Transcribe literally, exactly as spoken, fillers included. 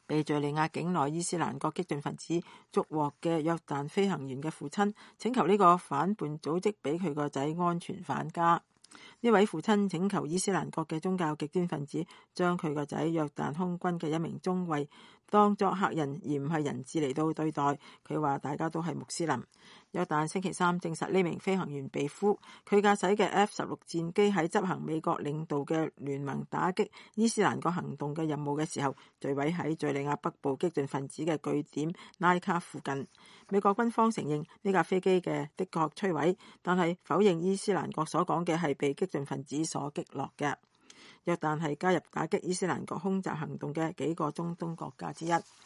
被敘利亞境內伊斯蘭國激進分子捉獲嘅約旦飛行員嘅父親請求呢個反叛組織俾佢個仔安全返家。呢位父親請求伊斯蘭國嘅宗教極端分子將佢個仔約旦空軍嘅一名中尉當作客人而唔係人質嚟到對待。佢話大家都係穆斯林。約旦星期三證實呢名飛行員被俘，佢駕駛嘅 F 十六戰機喺執行美國領導嘅聯盟打擊伊斯蘭國行動嘅任務嘅時候墜毀喺敘利亞北部激進分子嘅據點拉卡附近。美國軍方承認呢架飛機嘅的確摧毀，但係否認伊斯蘭國所講嘅係被激進分子所擊落嘅。約旦係加入打擊伊斯蘭國空襲行動嘅幾個中東國家之一。